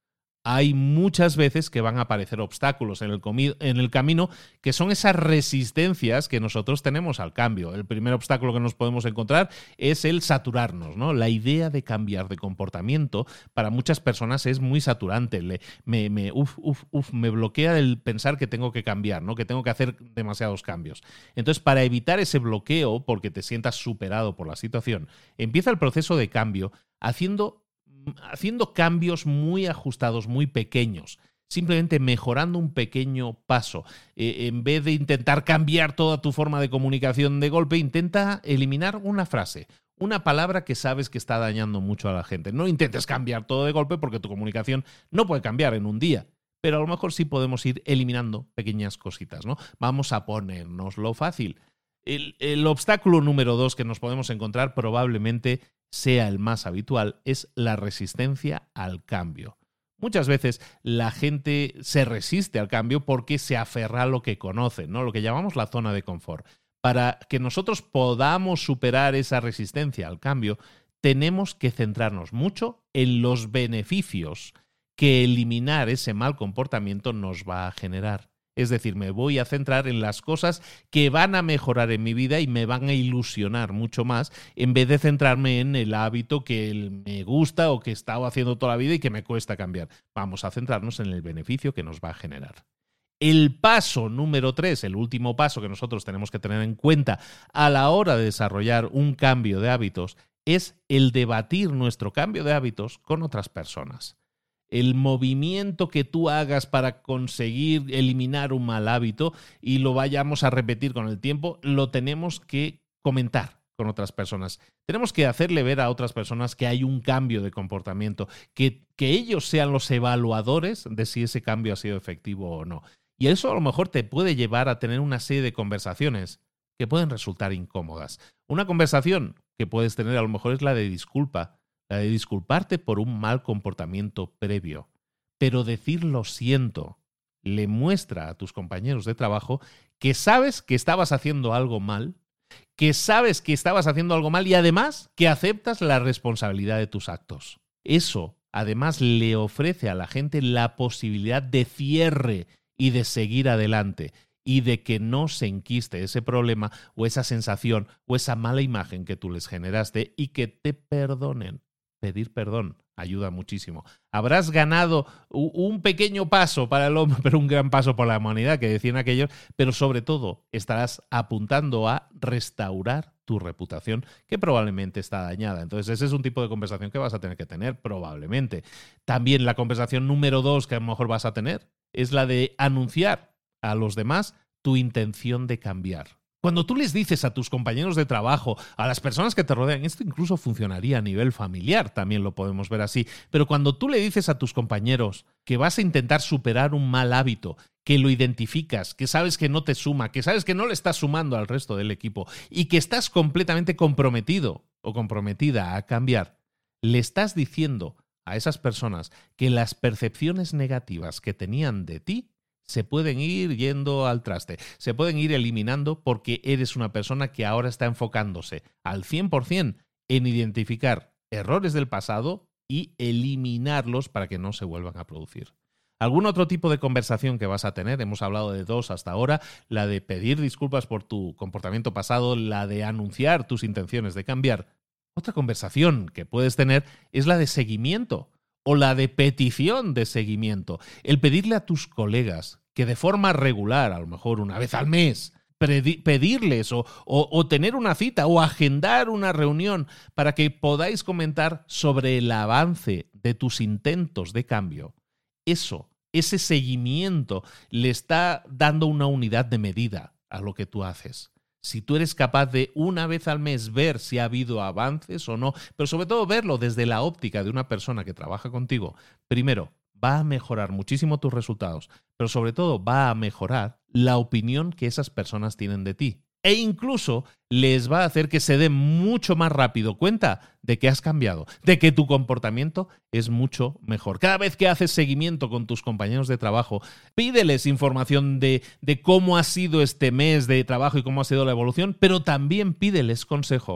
hay muchas veces que van a aparecer obstáculos en el, comi- en el camino, que son esas resistencias que nosotros tenemos al cambio. El primer obstáculo que nos podemos encontrar es el saturarnos, ¿no? La idea de cambiar de comportamiento para muchas personas es muy saturante. Le, me, me, uf, uf, uf, me bloquea el pensar que tengo que cambiar, ¿no? Que tengo que hacer demasiados cambios. Entonces, para evitar ese bloqueo, porque te sientas superado por la situación, empieza el proceso de cambio haciendo haciendo cambios muy ajustados, muy pequeños, simplemente mejorando un pequeño paso. Eh, en vez de intentar cambiar toda tu forma de comunicación de golpe, intenta eliminar una frase, una palabra que sabes que está dañando mucho a la gente. No intentes cambiar todo de golpe porque tu comunicación no puede cambiar en un día, pero a lo mejor sí podemos ir eliminando pequeñas cositas, ¿no? Vamos a ponérnoslo fácil. El, el obstáculo número dos que nos podemos encontrar probablemente sea el más habitual, es la resistencia al cambio. Muchas veces la gente se resiste al cambio porque se aferra a lo que conoce, ¿no? Lo que llamamos la zona de confort. Para que nosotros podamos superar esa resistencia al cambio, tenemos que centrarnos mucho en los beneficios que eliminar ese mal comportamiento nos va a generar. Es decir, me voy a centrar en las cosas que van a mejorar en mi vida y me van a ilusionar mucho más, en vez de centrarme en el hábito que me gusta o que he estado haciendo toda la vida y que me cuesta cambiar. Vamos a centrarnos en el beneficio que nos va a generar. El paso número tres, el último paso que nosotros tenemos que tener en cuenta a la hora de desarrollar un cambio de hábitos, es el debatir nuestro cambio de hábitos con otras personas. El movimiento que tú hagas para conseguir eliminar un mal hábito y lo vayamos a repetir con el tiempo, lo tenemos que comentar con otras personas. Tenemos que hacerle ver a otras personas que hay un cambio de comportamiento, que, que ellos sean los evaluadores de si ese cambio ha sido efectivo o no. Y eso a lo mejor te puede llevar a tener una serie de conversaciones que pueden resultar incómodas. Una conversación que puedes tener a lo mejor es la de disculpa. La de disculparte por un mal comportamiento previo. Pero decir lo siento le muestra a tus compañeros de trabajo que sabes que estabas haciendo algo mal, que sabes que estabas haciendo algo mal y además que aceptas la responsabilidad de tus actos. Eso, además, le ofrece a la gente la posibilidad de cierre y de seguir adelante y de que no se enquiste ese problema o esa sensación o esa mala imagen que tú les generaste y que te perdonen. Pedir perdón ayuda muchísimo. Habrás ganado un pequeño paso para el hombre, pero un gran paso por la humanidad, que decían aquellos, pero sobre todo estarás apuntando a restaurar tu reputación, que probablemente está dañada. Entonces ese es un tipo de conversación que vas a tener que tener, probablemente. También la conversación número dos que a lo mejor vas a tener es la de anunciar a los demás tu intención de cambiar. Cuando tú les dices a tus compañeros de trabajo, a las personas que te rodean, esto incluso funcionaría a nivel familiar, también lo podemos ver así, pero cuando tú le dices a tus compañeros que vas a intentar superar un mal hábito, que lo identificas, que sabes que no te suma, que sabes que no le estás sumando al resto del equipo y que estás completamente comprometido o comprometida a cambiar, le estás diciendo a esas personas que las percepciones negativas que tenían de ti se pueden ir yendo al traste, se pueden ir eliminando porque eres una persona que ahora está enfocándose al cien por ciento en identificar errores del pasado y eliminarlos para que no se vuelvan a producir. ¿Algún otro tipo de conversación que vas a tener? Hemos hablado de dos hasta ahora, la de pedir disculpas por tu comportamiento pasado, la de anunciar tus intenciones de cambiar. Otra conversación que puedes tener es la de seguimiento o la de petición de seguimiento. El pedirle a tus colegas que de forma regular, a lo mejor una vez al mes, pedirles o, o, o tener una cita o agendar una reunión para que podáis comentar sobre el avance de tus intentos de cambio. Eso, ese seguimiento le está dando una unidad de medida a lo que tú haces. Si tú eres capaz de una vez al mes ver si ha habido avances o no, pero sobre todo verlo desde la óptica de una persona que trabaja contigo, primero, va a mejorar muchísimo tus resultados, pero sobre todo va a mejorar la opinión que esas personas tienen de ti. E incluso les va a hacer que se den mucho más rápido cuenta de que has cambiado, de que tu comportamiento es mucho mejor. Cada vez que haces seguimiento con tus compañeros de trabajo, pídeles información de, de cómo ha sido este mes de trabajo y cómo ha sido la evolución, pero también pídeles consejo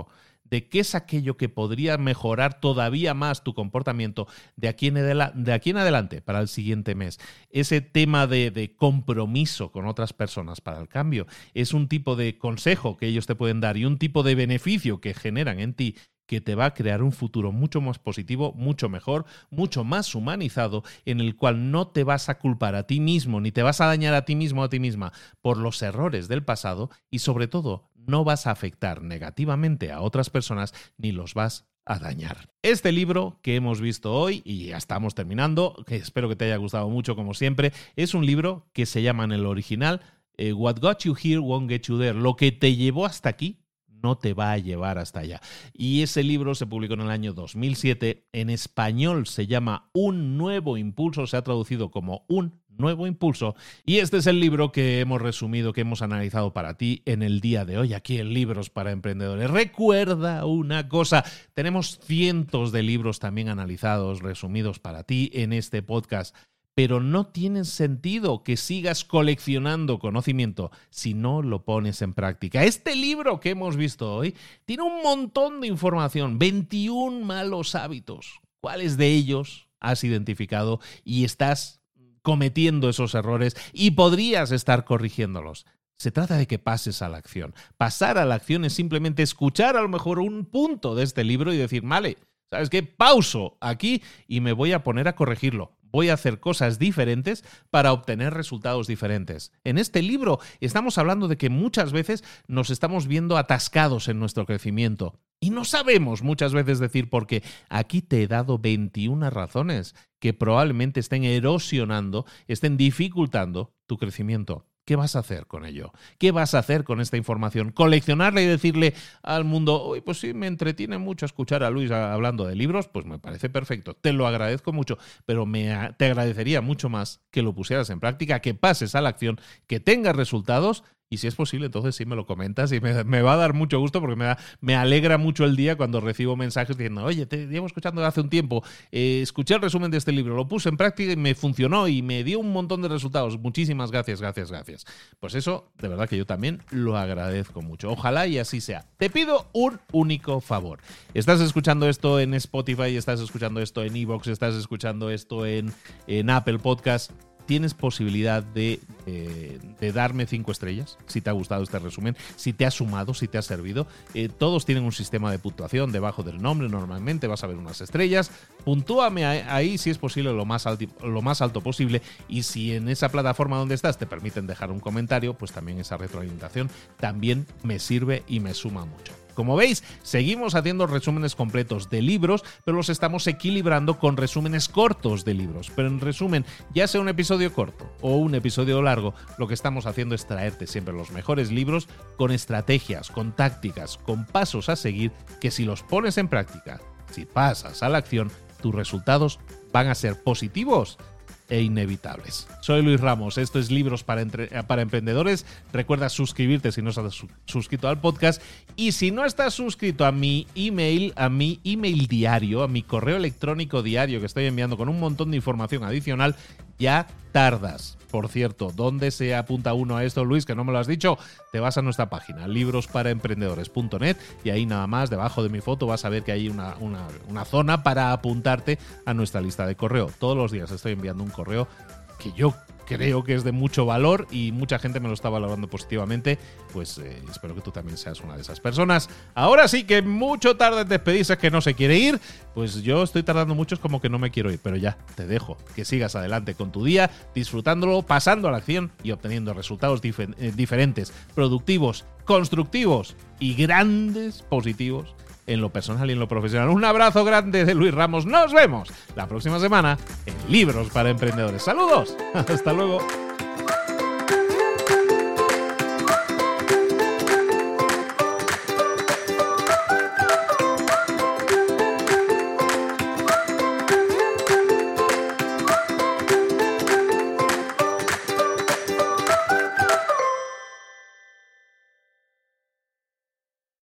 de qué es aquello que podría mejorar todavía más tu comportamiento de aquí en, adela- de aquí en adelante para el siguiente mes. Ese tema de, de compromiso con otras personas para el cambio es un tipo de consejo que ellos te pueden dar y un tipo de beneficio que generan en ti que te va a crear un futuro mucho más positivo, mucho mejor, mucho más humanizado, en el cual no te vas a culpar a ti mismo, ni te vas a dañar a ti mismo o a ti misma por los errores del pasado y, sobre todo, no vas a afectar negativamente a otras personas ni los vas a dañar. Este libro que hemos visto hoy, y ya estamos terminando, que espero que te haya gustado mucho como siempre, es un libro que se llama en el original eh, What Got You Here Won't Get You There. Lo que te llevó hasta aquí no te va a llevar hasta allá. Y ese libro se publicó en el año dos mil siete. En español se llama Un Nuevo Impulso, se ha traducido como Un Nuevo Impulso. Y este es el libro que hemos resumido, que hemos analizado para ti en el día de hoy, aquí en Libros para Emprendedores. Recuerda una cosa, tenemos cientos de libros también analizados, resumidos para ti en este podcast. Pero no tiene sentido que sigas coleccionando conocimiento si no lo pones en práctica. Este libro que hemos visto hoy tiene un montón de información, veintiún malos hábitos. ¿Cuáles de ellos has identificado y estás cometiendo esos errores y podrías estar corrigiéndolos? Se trata de que pases a la acción. Pasar a la acción es simplemente escuchar a lo mejor un punto de este libro y decir, vale, ¿sabes qué? Pauso aquí y me voy a poner a corregirlo. Voy a hacer cosas diferentes para obtener resultados diferentes. En este libro estamos hablando de que muchas veces nos estamos viendo atascados en nuestro crecimiento y no sabemos muchas veces decir por qué. Aquí te he dado veintiuna razones que probablemente estén erosionando, estén dificultando tu crecimiento. ¿Qué vas a hacer con ello? ¿Qué vas a hacer con esta información? ¿Coleccionarla y decirle al mundo, uy, pues sí, me entretiene mucho escuchar a Luis hablando de libros? Pues me parece perfecto, te lo agradezco mucho, pero me, te agradecería mucho más que lo pusieras en práctica, que pases a la acción, que tengas resultados. Y si es posible, entonces sí me lo comentas y me, me va a dar mucho gusto porque me, da, me alegra mucho el día cuando recibo mensajes diciendo, oye, te llevo escuchando hace un tiempo, eh, escuché el resumen de este libro, lo puse en práctica y me funcionó y me dio un montón de resultados. Muchísimas gracias, gracias, gracias. Pues eso, de verdad que yo también lo agradezco mucho. Ojalá y así sea. Te pido un único favor. Estás escuchando esto en Spotify, estás escuchando esto en iVoox, estás escuchando esto en, en Apple Podcast. Tienes posibilidad de, eh, de darme cinco estrellas, si te ha gustado este resumen, si te ha sumado, si te ha servido. Eh, todos tienen un sistema de puntuación debajo del nombre, normalmente vas a ver unas estrellas. Puntúame ahí, si es posible, lo más, alto, lo más alto posible. Y si en esa plataforma donde estás te permiten dejar un comentario, pues también esa retroalimentación también me sirve y me suma mucho. Como veis, seguimos haciendo resúmenes completos de libros, pero los estamos equilibrando con resúmenes cortos de libros. Pero en resumen, ya sea un episodio corto o un episodio largo, lo que estamos haciendo es traerte siempre los mejores libros con estrategias, con tácticas, con pasos a seguir que si los pones en práctica, si pasas a la acción, tus resultados van a ser positivos e inevitables. Soy Luis Ramos, esto es Libros para, entre, para Emprendedores. Recuerda suscribirte si no estás su, suscrito al podcast y si no estás suscrito a mi email, a mi email diario, a mi correo electrónico diario que estoy enviando con un montón de información adicional, ya tardas. Por cierto, ¿dónde se apunta uno a esto, Luis? Que no me lo has dicho. Te vas a nuestra página, libros para emprendedores punto net, y ahí nada más, debajo de mi foto, vas a ver que hay una, una, una zona para apuntarte a nuestra lista de correo. Todos los días estoy enviando un correo que yo creo que es de mucho valor y mucha gente me lo está valorando positivamente. Pues eh, espero que tú también seas una de esas personas. Ahora sí que mucho tarda en despedirse, que no se quiere ir. Pues yo estoy tardando mucho, es como que no me quiero ir, pero ya, te dejo que sigas adelante con tu día, disfrutándolo, pasando a la acción y obteniendo resultados dif- eh, diferentes, productivos, constructivos y grandes positivos en lo personal y en lo profesional. Un abrazo grande de Luis Ramos. Nos vemos la próxima semana en Libros para Emprendedores. ¡Saludos! ¡Hasta luego!